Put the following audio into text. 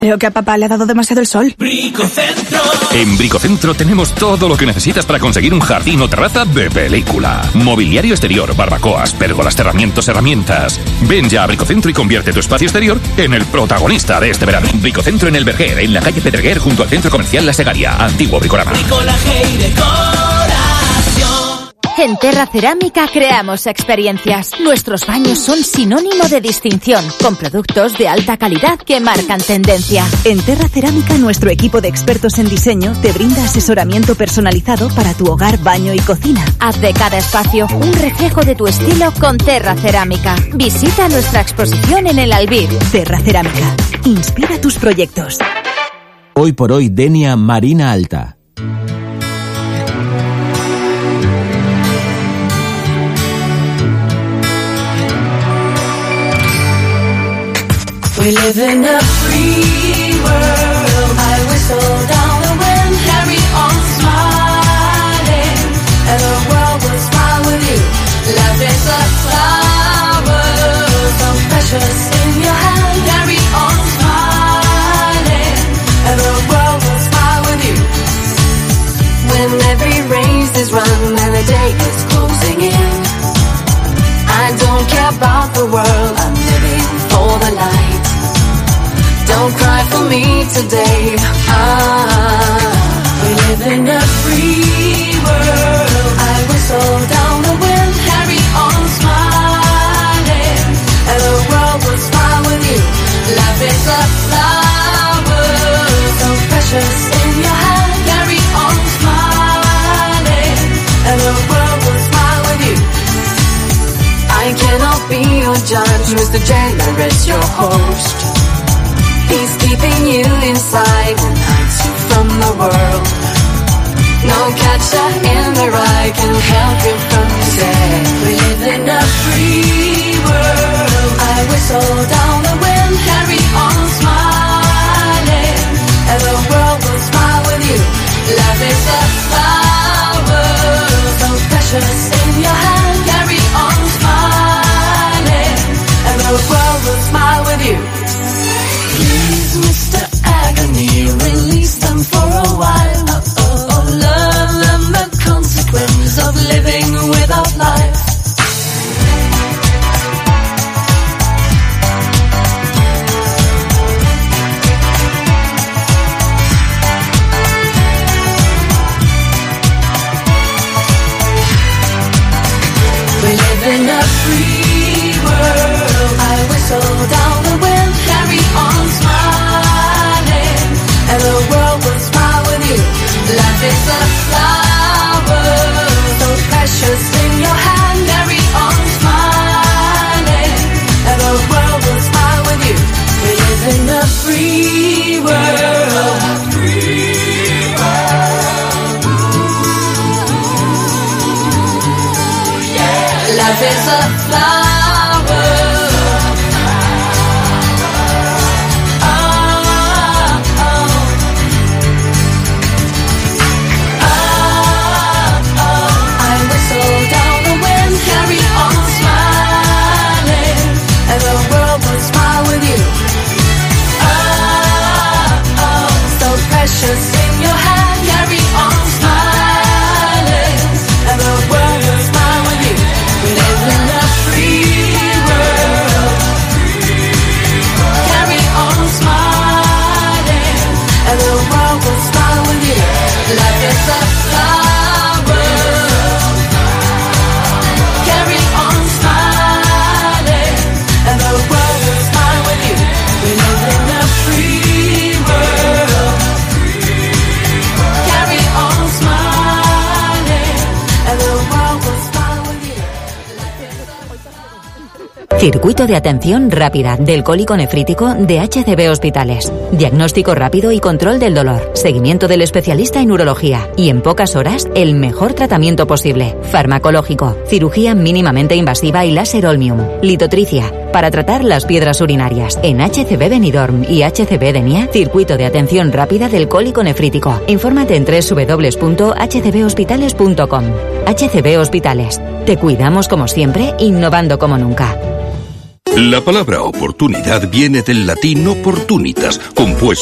Creo que a papá le ha dado demasiado el sol. Bricocentro. En Bricocentro tenemos todo lo que necesitas para conseguir un jardín o terraza de película. Mobiliario exterior, barbacoas, pérgolas, herramientas. Ven ya a Bricocentro y convierte tu espacio exterior en el protagonista de este verano. Bricocentro en el Verger, en la calle Pedreguer, junto al centro comercial La Segaria, antiguo Bricorama. Bricolaje y decoración. En Terra Cerámica creamos experiencias. Nuestros baños son sinónimo de distinción, con productos de alta calidad que marcan tendencia. En Terra Cerámica, nuestro equipo de expertos en diseño te brinda asesoramiento personalizado para tu hogar, baño y cocina. Haz de cada espacio un reflejo de tu estilo con Terra Cerámica. Visita nuestra exposición en el Albir. Terra Cerámica. Inspira tus proyectos. Hoy por hoy, Denia Marina Alta. We live in a free world. I whistle down the wind, carry on smiling, and the world will smile with you. Life is a flower, so precious in your hand. Carry on smiling, and the world will smile with you. When every race is run and the day is closing in, I don't care about the world. I'm living for the light. Don't cry for me today. We live in a free world. I whistle down the wind, carry on smiling, and the world will smile with you. Life is a flower, so precious in your hand. Carry on smiling, and the world will smile with you. I cannot be your judge, Mr. Generous, your host. He's keeping you inside and hides you from the world. No catcher in the rye can help you from today. We live in a free world. I whistle down the wind, carry on smiling, and the world will smile with you. Life is a flower, so precious in your hand. Carry on smiling, and the world will smile with you. Please, Mr. Agony, release them for a while. Learn them the consequence of living without life. We live in a free world. I whistle down the wind, carry on smiling, and the world will smile with you. Life is a flower, so precious in your hand. Carry on smiling, and the world will smile with you. We live in a free world. Life is a flower. I whistle down the wind, carry on smiling, and the world will smile with you. So precious in your hand, carry on smiling, and the world will smile with you. We live in a free world. Carry on smiling, and the world will smile with you. Life is a flower. Carry on smiling, and the world will smile with you. We live in a free world. Carry on smiling, and the world will smile with you. Circuito de atención rápida del cólico nefrítico de HCB Hospitales. Diagnóstico rápido y control del dolor. Seguimiento del especialista en urología. Y en pocas horas, el mejor tratamiento posible. Farmacológico. Cirugía mínimamente invasiva y láser Olmium. Litotricia. Para tratar las piedras urinarias. En HCB Benidorm y HCB Denia, circuito de atención rápida del cólico nefrítico. Infórmate en www.hcbhospitales.com. HCB Hospitales. Te cuidamos como siempre, innovando como nunca. La palabra oportunidad viene del latín opportunitas, compuesto